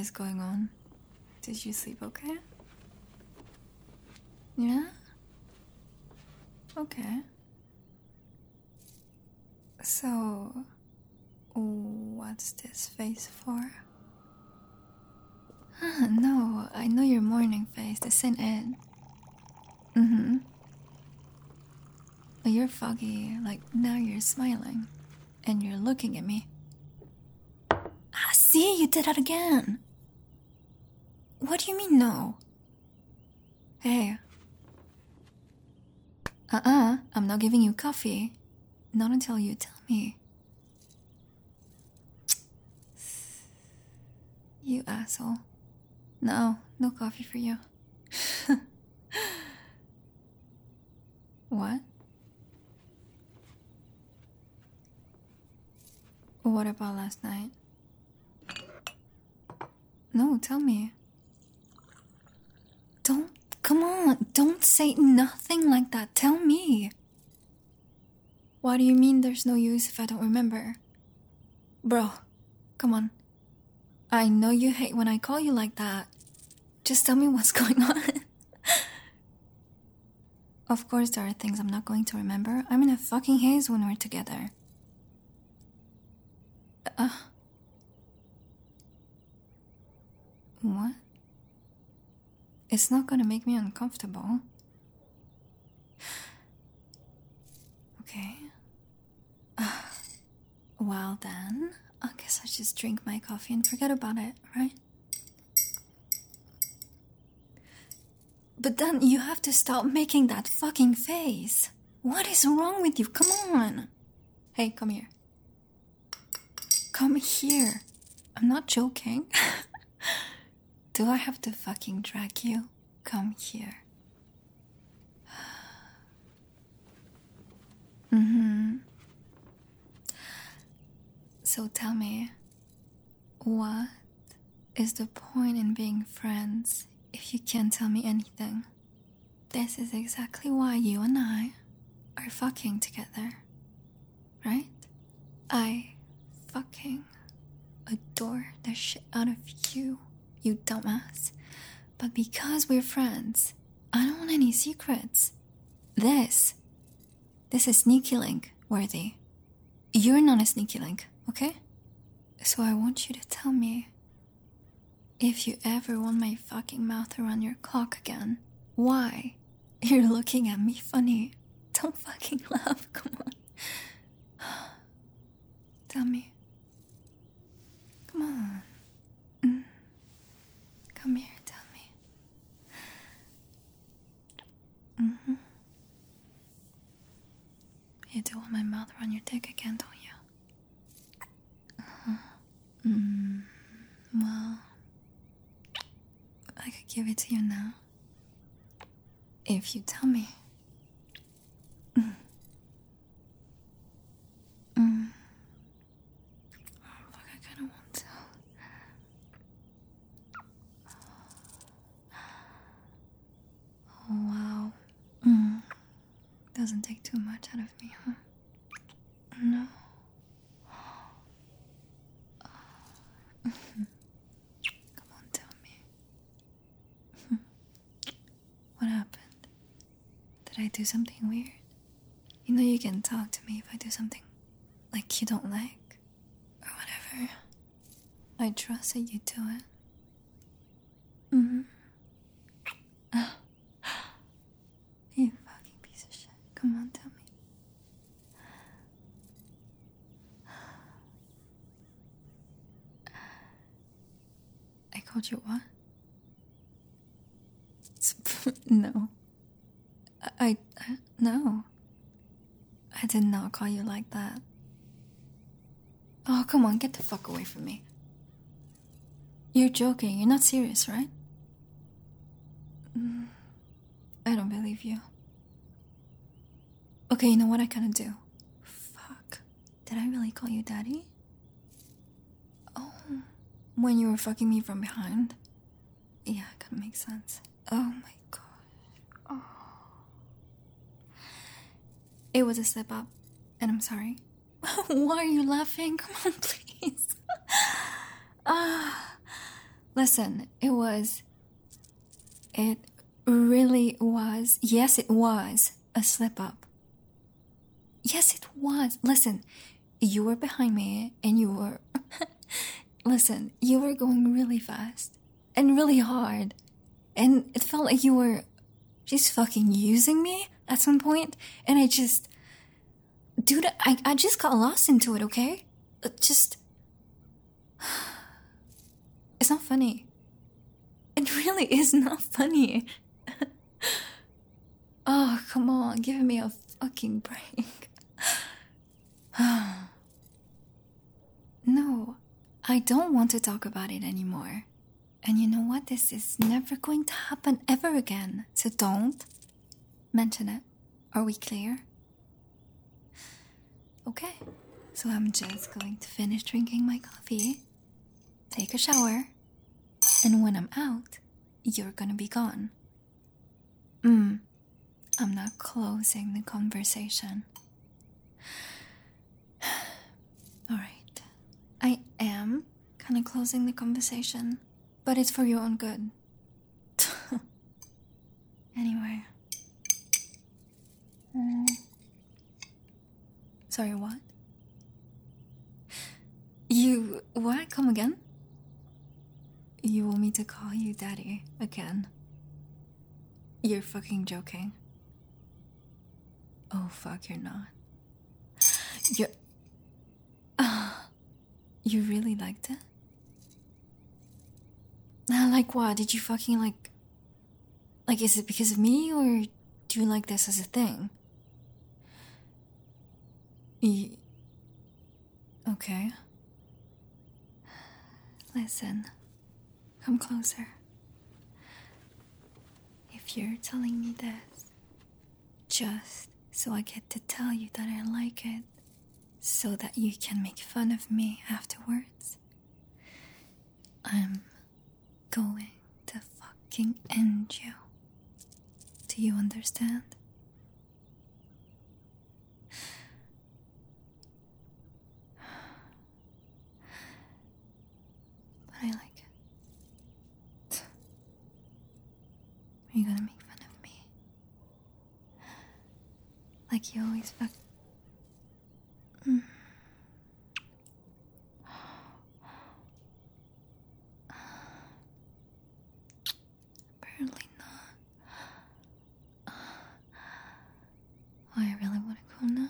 is going on? Did you sleep okay? Yeah? Okay. So, what's this face for? No, I know your morning face. This ain't it. Mm-hmm. But you're foggy, like now you're smiling. And you're looking at me. Ah, see, you did that again. What do you mean, no? Hey. I'm not giving you coffee. Not until you tell me. You asshole. No coffee for you. What? What about last night? No, tell me. Come on, don't say nothing like that. Tell me. Why do you mean there's no use if I don't remember? Bro, come on. I know you hate when I call you like that. Just tell me what's going on. Of course there are things I'm not going to remember. I'm in a fucking haze when we're together. What? It's not gonna make me uncomfortable. Okay. Well then, I guess I just drink my coffee and forget about it, right? But then you have to stop making that fucking face. What is wrong with you? Come on. Hey, come here. Come here. I'm not joking. Do I have to fucking drag you? Come here. So tell me, what is the point in being friends if you can't tell me anything? This is exactly why you and I are fucking together, right? I fucking adore the shit out of you, you dumbass. But because we're friends, I don't want any secrets. This is sneaky link worthy. You're not a sneaky link, okay? So I want you to tell me, if you ever want my fucking mouth around your cock again, why you're looking at me funny. Don't fucking laugh, come on. Tell me. Come on. Come here, tell me. You do want my mouth around your dick again, don't you? Well, I could give it to you now. If you tell me. Fuck, I kinda want to. Oh, wow. Doesn't take too much out of me, huh? No. Come on, tell me. What happened? Did I do something weird? You know you can talk to me if I do something like you don't like, or whatever. I trust that you do it. You fucking piece of shit. Come on, tell me. I called you what? No. No. I did not call you like that. Oh, come on, get the fuck away from me. You're joking, you're not serious, right? I don't believe you. Okay, you know what I gotta do? Fuck. Did I really call you daddy? Oh, when you were fucking me from behind? Yeah, it kinda makes sense. Oh my gosh. Oh. It was a slip up, and I'm sorry. Why are you laughing? Come on, please. Listen, it really was, yes, it was a slip up. Yes, it was. Listen, you were behind me and you were, listen, you were going really fast and really hard. And it felt like you were just fucking using me at some point. And I just, dude, I just got lost into it, okay? It's not funny. It really is not funny. Oh, come on, give me a fucking break. No, I don't want to talk about it anymore. And you know what? This is never going to happen ever again. So don't mention it. Are we clear? Okay, so I'm just going to finish drinking my coffee, take a shower, and when I'm out, you're gonna be gone. I'm not closing the conversation. Alright, I am kind of closing the conversation, but it's for your own good. Anyway. Sorry, what? What? Come again? You want me to call you daddy again? You're fucking joking. Oh, fuck, you're not. You really liked it? Like what? Did you fucking like, is it because of me, or do you like this as a thing? Okay. Listen, come closer. If you're telling me this, just so I get to tell you that I like it, so that you can make fun of me afterwards, I'm going to fucking end you. Do you understand? But I like it. Are you gonna make fun of me? Like you always fuck. Apparently not. Oh, I really want to go now.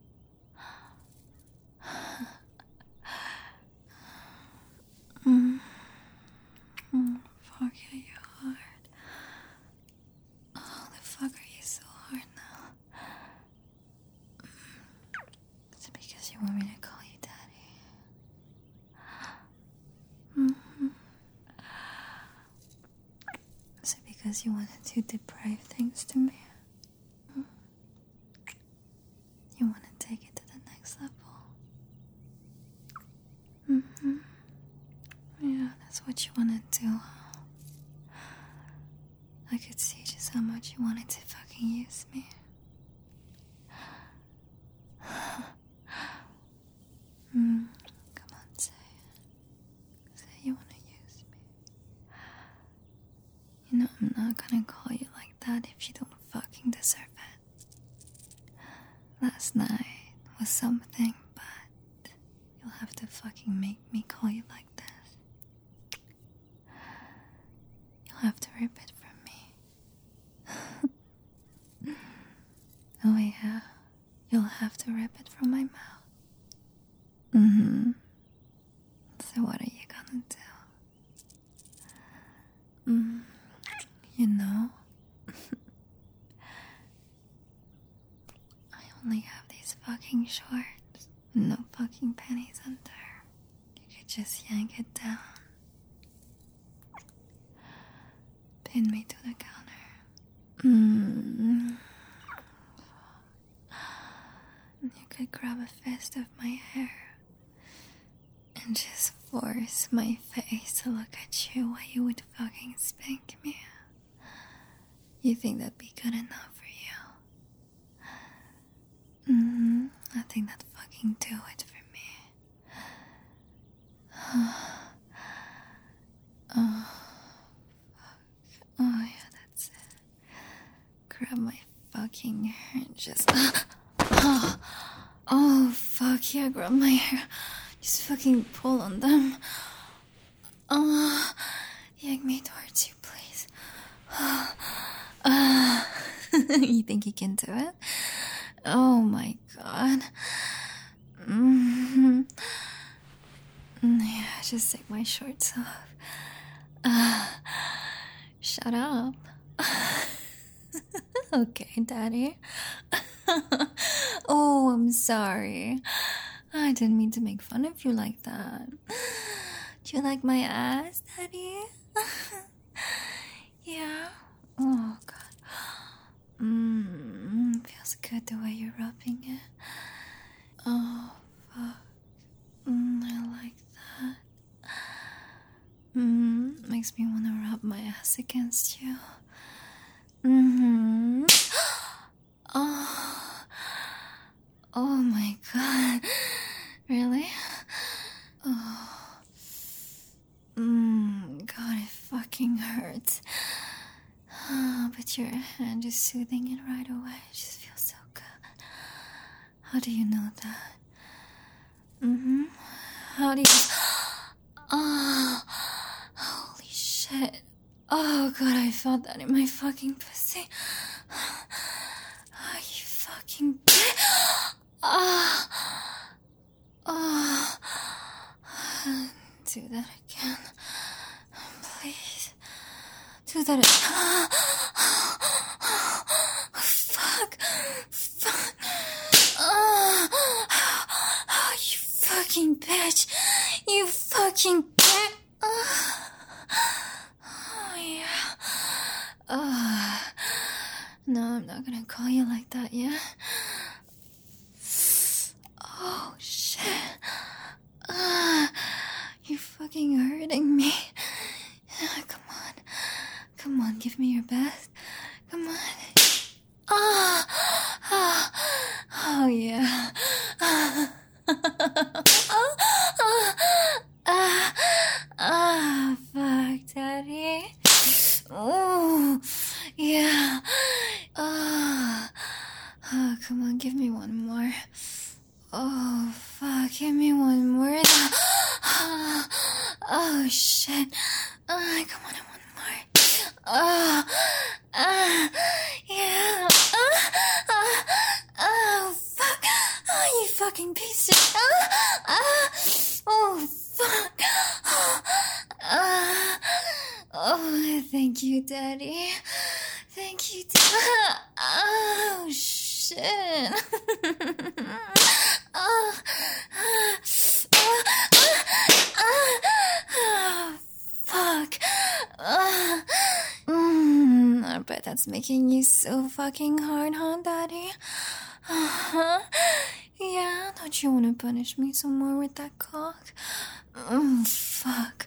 Fuck yeah, you're hard. Oh, the fuck are you so hard now? Is it because you want me to call you daddy? Is it because you wanted to deprive things to me? You want to take it to the next level? Yeah, that's what you want to do. I could see just how much you wanted to fucking use me. Come on, say it. Say you want to use me. You know I'm not gonna call you like that if you don't fucking deserve it. Last night was something, but you'll have to fucking make me call you like this. You'll have to rip it from me. Oh yeah, you'll have to rip it from my mouth. So what are you gonna do? You know, I only have these fucking shorts, no fucking panties under. You could just yank it down, pin me to the counter. You could grab a fist of my hair and just force my face to look at you while you would fucking spank me. You think that'd be good enough for you? I think that'd fucking do it for me. Oh yeah, that's it. Grab my fucking hair and just... Oh, fuck yeah, grab my hair. Just fucking pull on them. Yank me towards you, please. You think you can do it? Oh my god. Yeah, just take my shorts off. Shut up. Okay, Daddy. Oh, I'm sorry. I didn't mean to make fun of you like that. Do you like my ass, Daddy? Yeah? Oh, God. Feels good the way you're rubbing it. Oh, fuck. I like that. Makes me want to rub my ass against you. Oh my god. Really? Oh. God, it fucking hurts. But your hand is soothing it right away. It just feels so good. How do you know that? How do you... Oh, holy shit. Oh god, I felt that in my fucking pussy. Oh, you fucking bitch. Do that again. Please. Do that again. Fuck. Oh, you fucking bitch. You fucking bitch. Oh, yeah. No, I'm not gonna call you like that, yeah? Oh, shit. You're fucking hurting me. Come on, give me your best. Come on. Oh yeah. Fuck, Daddy. Oh, yeah. Come on, give me one more. Oh, fuck, give me one more. Oh, shit. Come on, one more. Yeah. Oh, fuck. Oh, you fucking piece of... Oh, fuck. Oh, thank you, Daddy. Thank you, Daddy. Oh, shit. Fuck. I bet that's making you so fucking hard, huh, Daddy? Yeah, don't you want to punish me some more with that cock? Fuck.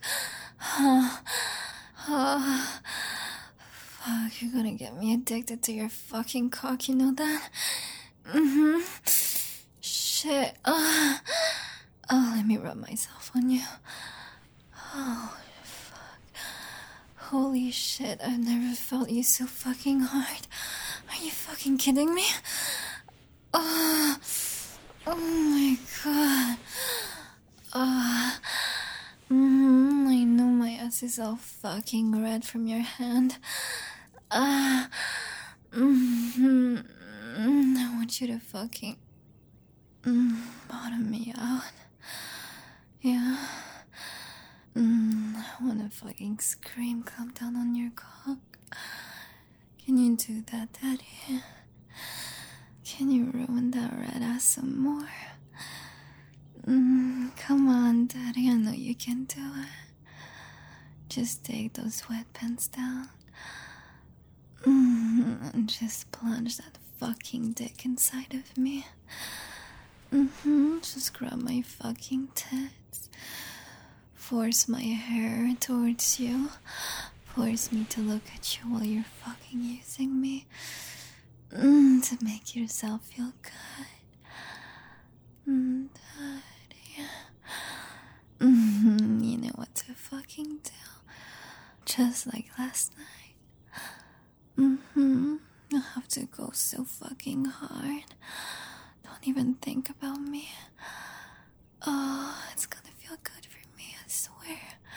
Fuck, you're gonna get me addicted to your fucking cock, you know that? Shit. Oh, let me rub myself on you. Oh, fuck. Holy shit, I've never felt you so fucking hard. Are you fucking kidding me? Oh my god. I know my ass is all fucking red from your hand. I want you to fucking bottom me out. Yeah. I wanna fucking scream, come down on your cock. Can you do that, Daddy? Can you ruin that red ass some more? Come on, Daddy, I know you can do it. Just take those sweatpants down. And just plunge that fucking dick inside of me. Just grab my fucking tits. Force my hair towards you. Force me to look at you while you're fucking using me. To make yourself feel good. Daddy. You know what to fucking do. just like last night. I have to go so fucking hard. Don't even think about me. Oh, it's gonna feel good for me, I swear.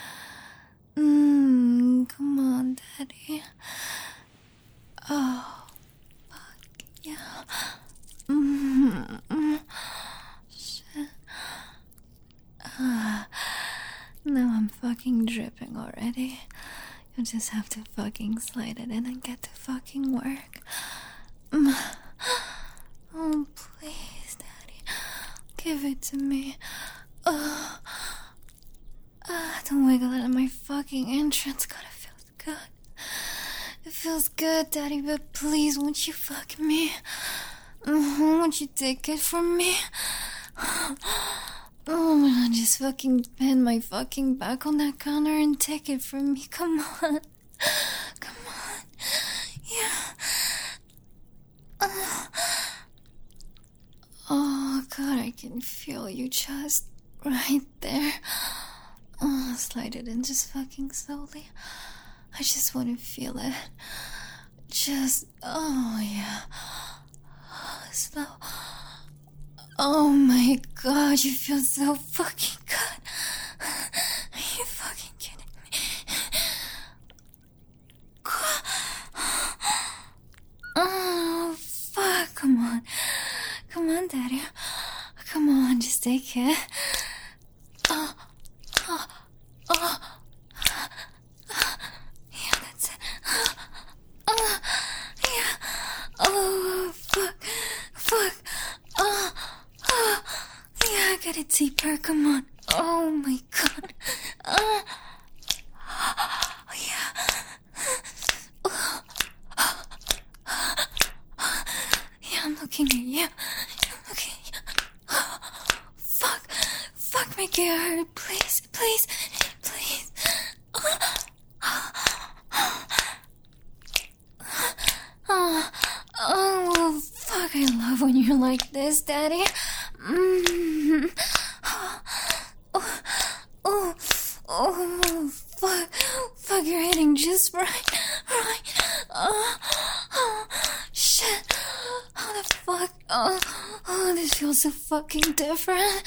Come on, Daddy. Oh, fuck yeah. Shit. Now I'm fucking dripping already. You just have to fucking slide it in and get to fucking work. Oh, please, Daddy. Give it to me. Don't wiggle it in my fucking entrance. God, it feels good. It feels good, Daddy, but please, won't you fuck me? Won't you take it from me? Oh my god, just fucking pin my fucking back on that counter and take it from me. Come on. Come on. Yeah. Oh god, I can feel you just right there. Slide it in just fucking slowly. I just want to feel it. Just, oh yeah. Slow. Oh my god, you feel so fucking good. Are you fucking kidding me? Oh, fuck. Come on. Come on, Daddy. Come on, just take it. Yeah, that's it. Yeah. Oh, fuck. Fuck. Yeah, I got it deeper. Come on. Oh my god. Yeah. Yeah, I'm looking at you. I'm looking at you. Fuck. Fuck, make it hurt. Please, please, please. Oh, fuck, I love when you're like this, Daddy. Oh, fuck. Fuck, you're hitting just right. Shit. How the fuck? Oh, this feels so fucking different.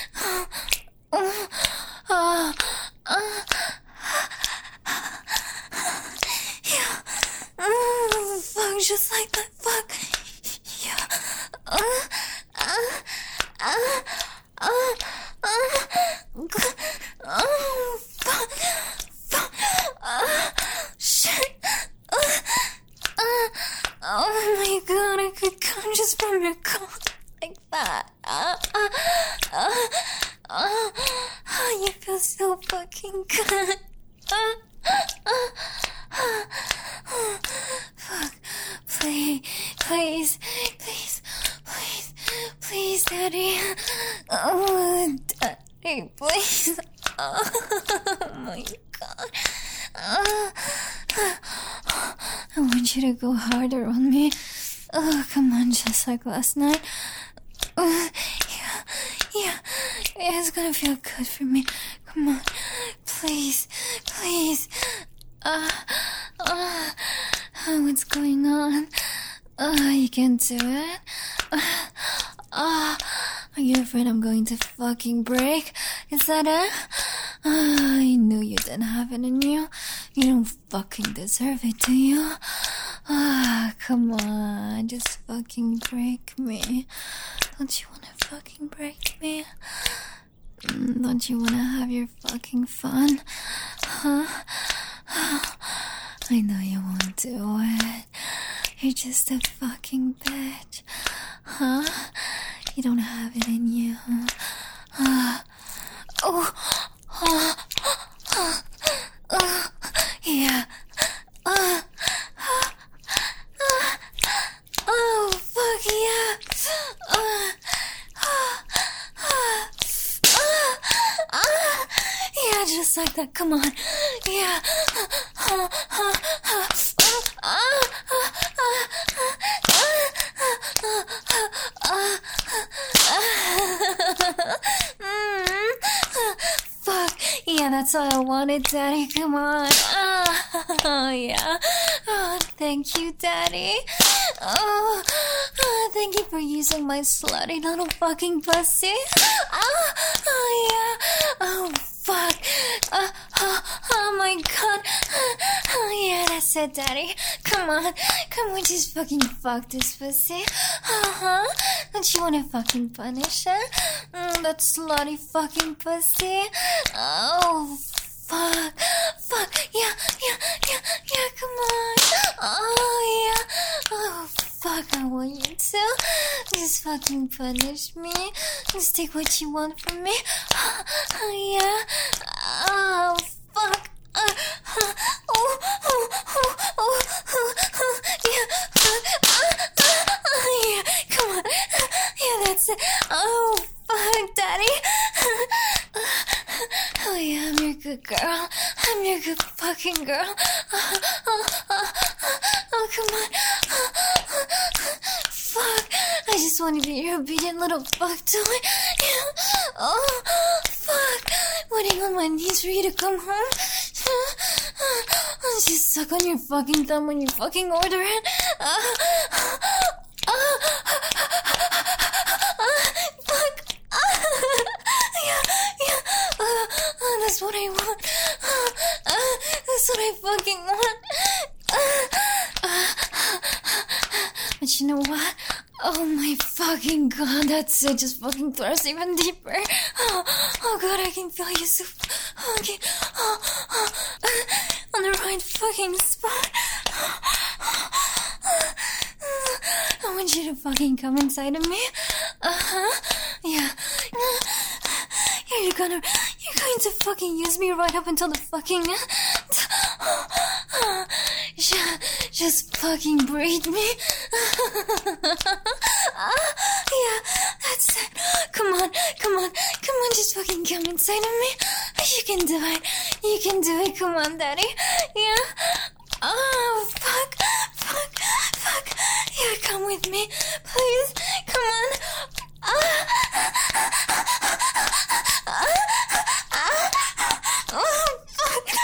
Yeah. Fuck, just like that. Fuck. Yeah. Fuck. Fuck. Shit. Oh my god, I could come just from your coat like that. You feel so fucking good. Fuck. Please, Daddy. Oh, Daddy, please. Oh my god. I want you to go harder on me. Oh, come on, just like last night. Yeah, it's gonna feel good for me. Come on, please. What's going on? You can do it. Are you afraid I'm going to fucking break? Is that it? I knew you didn't have it in you. You don't fucking deserve it, do you? Come on, just fucking break me. Don't you wanna fucking break me? Don't you wanna have your fucking fun? Huh? I know you won't do it. You're just a fucking bitch. Huh? You don't have it in you. Yeah. Oh, fuck yeah. Yeah, just like that. Come on. Yeah. Fuck. Yeah, that's all I wanted, Daddy. Come on. Oh, yeah. Oh, thank you, Daddy. Oh, thank you for using my slutty little fucking pussy. Oh, yeah. Oh, fuck. Oh my god. Oh, yeah, that's it, Daddy. Come on, just fucking fuck this pussy. Don't you wanna fucking punish her? That slutty fucking pussy. Oh, fuck, yeah, come on. Oh, yeah, oh, fuck, I want you to. Just fucking punish me. Just take what you want from me. Oh, yeah, oh, fuck. Yeah, come on. Yeah, that's it. Oh, fuck, Daddy. Oh, yeah, I'm your good girl. I'm your good fucking girl. Oh, come on. Fuck. I just want to be your obedient little fuck toy. Yeah. Oh, fuck. Waiting on my knees for you to come home. I'll just suck on your fucking thumb when you fucking order it. Fuck. Yeah. That's what I want. That's what I fucking want. But you know what? Oh my fucking god, that's it. Just fucking thrust even deeper. Oh god, I can feel you so fucking on the right fucking spot. I want you to fucking come inside of me. Yeah. You're going to fucking use me right up until the fucking just fucking breathe me. Yeah, that's it. Come on, just fucking come inside of me. You can do it, come on, Daddy. Yeah. Oh, fuck. Yeah, come with me, please. Come on. Oh, fuck.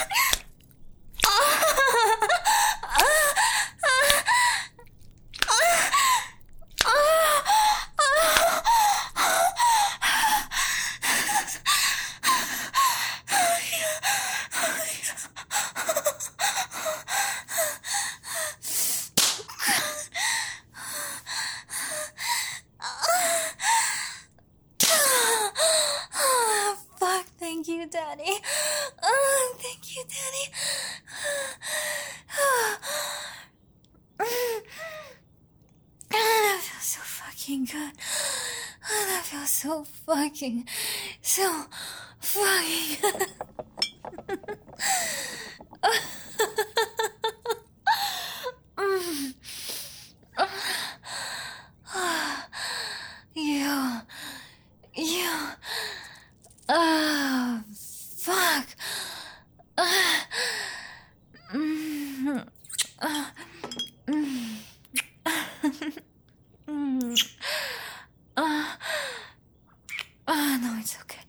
Thank you, Daddy. Thank you, Daddy. That feels so fucking good. That feels so fucking good. Oh, fuck. No, it's okay.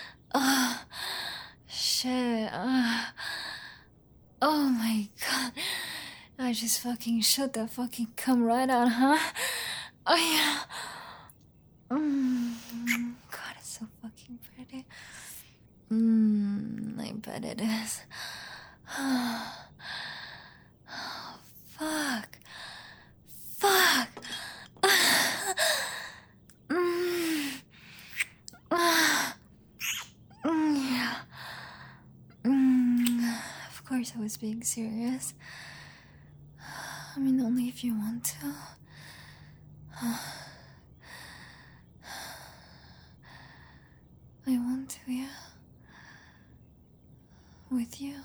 Shit. Oh my god. I just fucking shut that fucking cum right out, huh? Oh yeah. God, it's so fucking pretty. I bet it is. Oh, fuck. Yeah. Of course I was being serious. I mean, only if you want to. I want to, yeah. With you.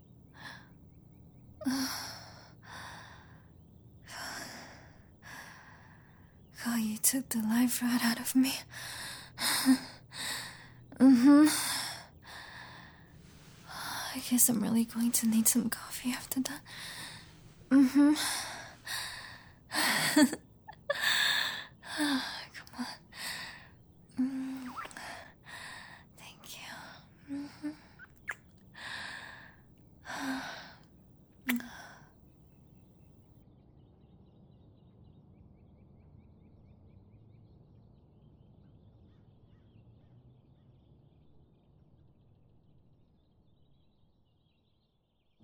God, you took the life right out of me. I guess I'm really going to need some coffee after that.